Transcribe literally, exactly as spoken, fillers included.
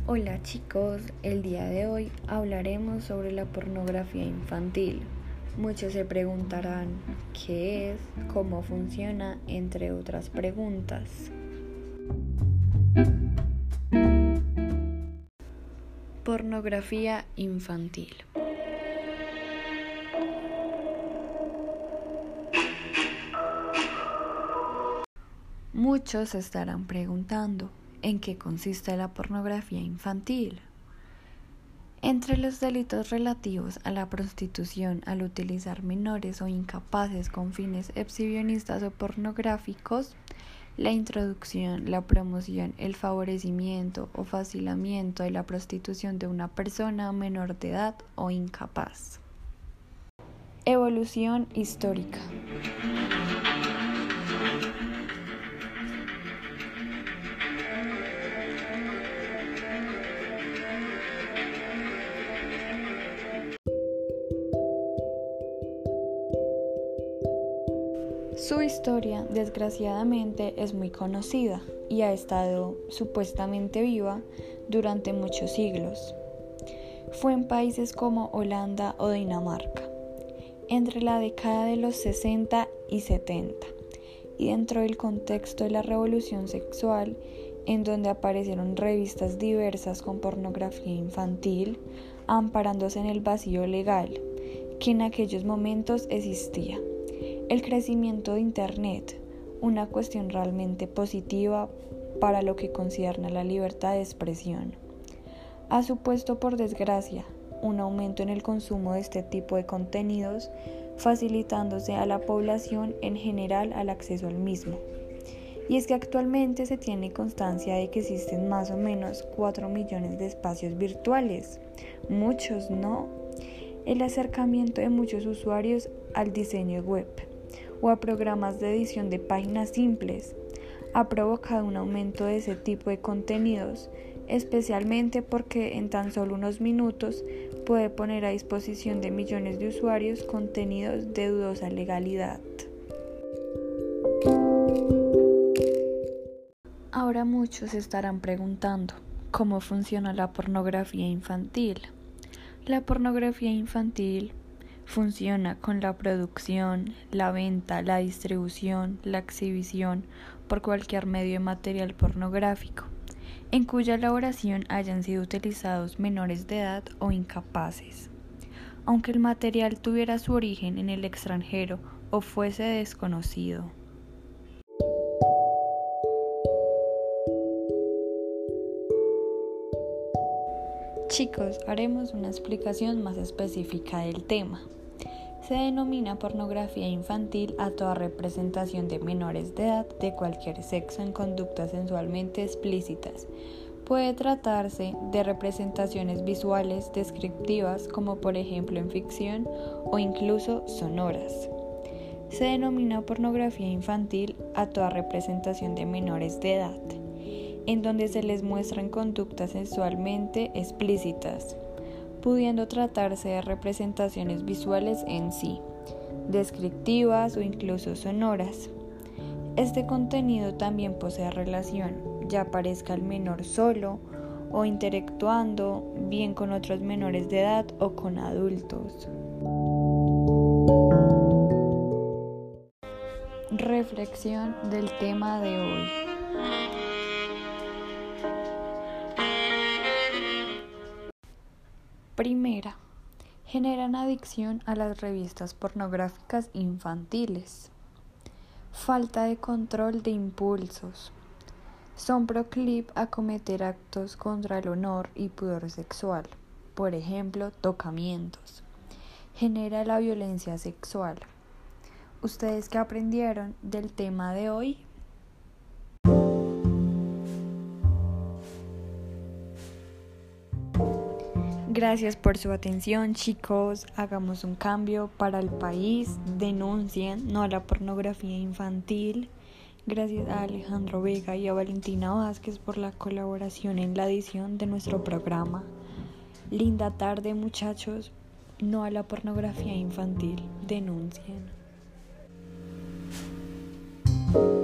Hola chicos, el día de hoy hablaremos sobre la pornografía infantil. Muchos se preguntarán qué es, cómo funciona, entre otras preguntas. Pornografía infantil. Muchos se estarán preguntando ¿en qué consiste la pornografía infantil? Entre los delitos relativos a la prostitución al utilizar menores o incapaces con fines exhibicionistas o pornográficos, la introducción, la promoción, el favorecimiento o facilitamiento de la prostitución de una persona menor de edad o incapaz. Evolución histórica. Su historia, desgraciadamente, es muy conocida y ha estado supuestamente viva durante muchos siglos. Fue en países como Holanda o Dinamarca, entre la década de los sesenta y setenta, y dentro del contexto de la revolución sexual, en donde aparecieron revistas diversas con pornografía infantil, amparándose en el vacío legal que en aquellos momentos existía. El crecimiento de Internet, una cuestión realmente positiva para lo que concierne a la libertad de expresión, ha supuesto, por desgracia, un aumento en el consumo de este tipo de contenidos, facilitándose a la población en general al acceso al mismo. Y es que actualmente se tiene constancia de que existen más o menos cuatro millones de espacios virtuales. Muchos, ¿no? El acercamiento de muchos usuarios al diseño web o a programas de edición de páginas simples ha provocado un aumento de ese tipo de contenidos, especialmente porque en tan solo unos minutos puede poner a disposición de millones de usuarios contenidos de dudosa legalidad. Ahora muchos se estarán preguntando ¿cómo funciona la pornografía infantil? La pornografía infantil funciona con la producción, la venta, la distribución, la exhibición por cualquier medio de material pornográfico, en cuya elaboración hayan sido utilizados menores de edad o incapaces. Aunque el material tuviera su origen en el extranjero o fuese desconocido. Chicos, haremos una explicación más específica del tema. Se denomina pornografía infantil a toda representación de menores de edad de cualquier sexo en conductas sensualmente explícitas. Puede tratarse de representaciones visuales descriptivas como por ejemplo en ficción o incluso sonoras. Se denomina pornografía infantil a toda representación de menores de edad, en donde se les muestran conductas sexualmente explícitas, pudiendo tratarse de representaciones visuales en sí, descriptivas o incluso sonoras. Este contenido también posee relación, ya aparezca el menor solo o interactuando bien con otros menores de edad o con adultos. Reflexión del tema de hoy. Primera, generan adicción a las revistas pornográficas infantiles. Falta de control de impulsos. Son proclive a cometer actos contra el honor y pudor sexual, por ejemplo, tocamientos. Genera la violencia sexual. ¿Ustedes qué aprendieron del tema de hoy? Gracias por su atención, chicos. Hagamos un cambio para el país. Denuncien no a la pornografía infantil. Gracias a Alejandro Vega y a Valentina Vázquez por la colaboración en la edición de nuestro programa. Linda tarde, muchachos. No a la pornografía infantil. Denuncien.